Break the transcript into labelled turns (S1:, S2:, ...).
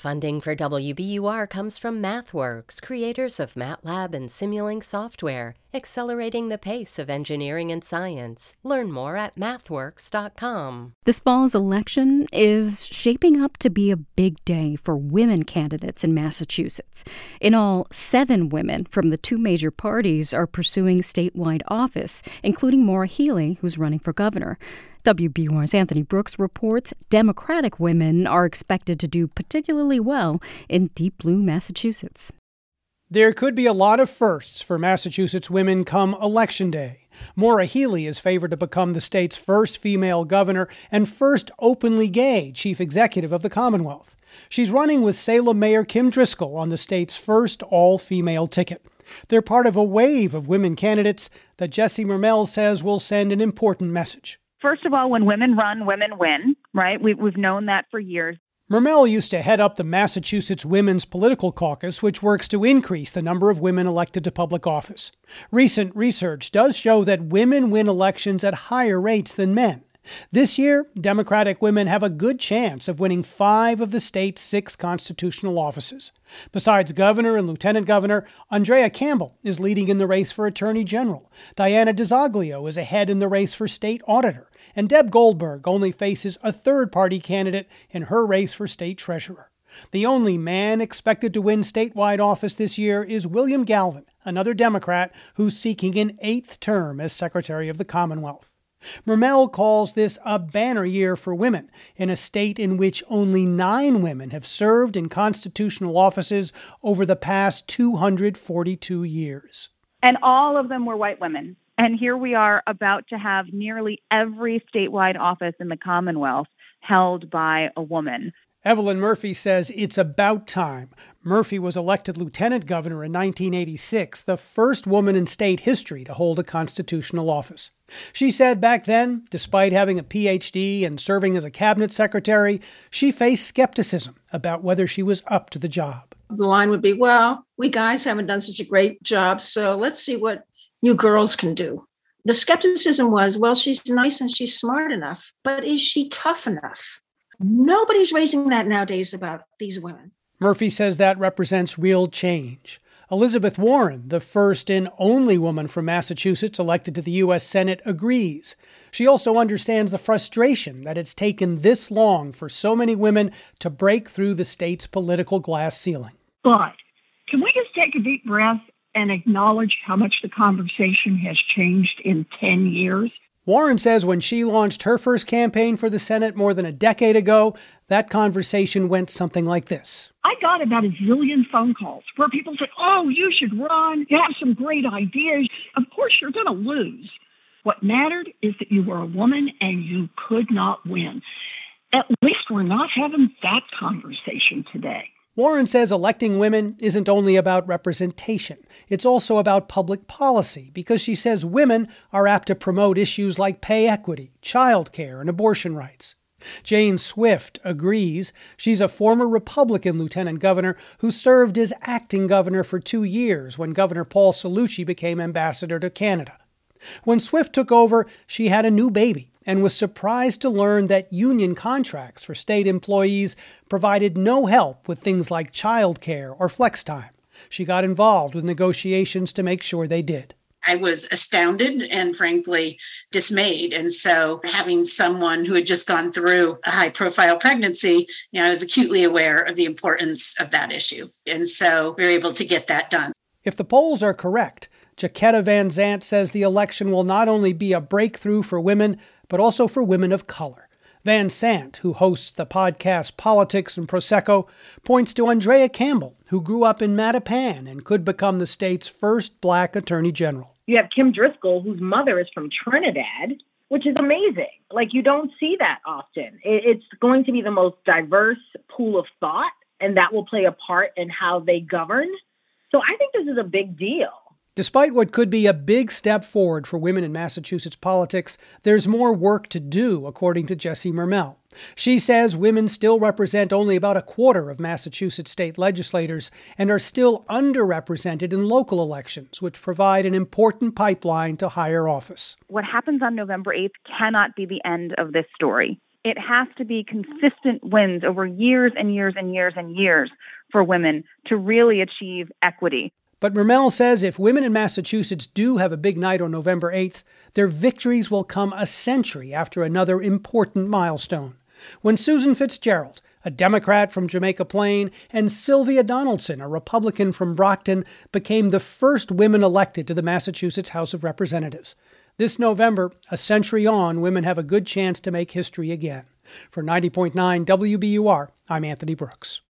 S1: Funding for WBUR comes from MathWorks, creators of MATLAB and Simulink software, accelerating the pace of engineering and science. Learn more at mathworks.com.
S2: This fall's election is shaping up to be a big day for women candidates in Massachusetts. In all, 7 women from the 2 major parties are pursuing statewide office, including Maura Healey, who's running for governor. WBUR's Anthony Brooks reports Democratic women are expected to do particularly well in deep blue Massachusetts.
S3: There could be a lot of firsts for Massachusetts women come Election Day. Maura Healey is favored to become the state's first female governor and first openly gay chief executive of the Commonwealth. She's running with Salem Mayor Kim Driscoll on the state's first all-female ticket. They're part of a wave of women candidates that Jessie Mermel says will send an important message.
S4: First of all, when women run, women win, right? We've known that for years.
S3: Mermel used to head up the Massachusetts Women's Political Caucus, which works to increase the number of women elected to public office. Recent research does show that women win elections at higher rates than men. This year, Democratic women have a good chance of winning 5 of the state's 6 constitutional offices. Besides governor and lieutenant governor, Andrea Campbell is leading in the race for attorney general. Diana DiZoglio is ahead in the race for state auditor. And Deb Goldberg only faces a third-party candidate in her race for state treasurer. The only man expected to win statewide office this year is William Galvin, another Democrat who's seeking an 8th term as Secretary of the Commonwealth. Mermel calls this a banner year for women in a state in which only 9 women have served in constitutional offices over the past 242 years.
S4: And all of them were white women. And here we are about to have nearly every statewide office in the Commonwealth held by a woman.
S3: Evelyn Murphy says it's about time. Murphy was elected lieutenant governor in 1986, the first woman in state history to hold a constitutional office. She said back then, despite having a PhD and serving as a cabinet secretary, she faced skepticism about whether she was up to the job.
S5: The line would be, well, we guys haven't done such a great job, so let's see what you girls can do. The skepticism was, well, she's nice and she's smart enough, but is she tough enough? Nobody's raising that nowadays about these women.
S3: Murphy says that represents real change. Elizabeth Warren, the first and only woman from Massachusetts elected to the U.S. Senate, agrees. She also understands the frustration that it's taken this long for so many women to break through the state's political glass ceiling.
S6: But can we just take a deep breath and acknowledge how much the conversation has changed in 10 years?
S3: Warren says when she launched her first campaign for the Senate more than a decade ago, that conversation went something like this.
S6: I got about a zillion phone calls where people said, oh, you should run. You have some great ideas. Of course, you're going to lose. What mattered is that you were a woman and you could not win. At least we're not having that conversation today.
S3: Warren says electing women isn't only about representation. It's also about public policy, because she says women are apt to promote issues like pay equity, child care, and abortion rights. Jane Swift agrees. She's a former Republican lieutenant governor who served as acting governor for 2 years when Governor Paul Cellucci became ambassador to Canada. When Swift took over, she had a new baby and was surprised to learn that union contracts for state employees provided no help with things like child care or flex time. She got involved with negotiations to make sure they did.
S7: I was astounded and frankly dismayed. And so having someone who had just gone through a high-profile pregnancy, I was acutely aware of the importance of that issue. And so we were able to get that done.
S3: If the polls are correct, Jaquetta Van Zant says the election will not only be a breakthrough for women, but also for women of color. Van Sant, who hosts the podcast Politics and Prosecco, points to Andrea Campbell, who grew up in Mattapan and could become the state's first black attorney general.
S8: You have Kim Driscoll, whose mother is from Trinidad, which is amazing. You don't see that often. It's going to be the most diverse pool of thought, and that will play a part in how they govern. So I think this is a big deal.
S3: Despite what could be a big step forward for women in Massachusetts politics, there's more work to do, according to Jessie Mermel. She says women still represent only about a quarter of Massachusetts state legislators and are still underrepresented in local elections, which provide an important pipeline to higher office.
S4: What happens on November 8th cannot be the end of this story. It has to be consistent wins over years and years and years and years for women to really achieve equity.
S3: But Mermel says if women in Massachusetts do have a big night on November 8th, their victories will come a century after another important milestone, when Susan Fitzgerald, a Democrat from Jamaica Plain, and Sylvia Donaldson, a Republican from Brockton, became the first women elected to the Massachusetts House of Representatives. This November, a century on, women have a good chance to make history again. For 90.9 WBUR, I'm Anthony Brooks.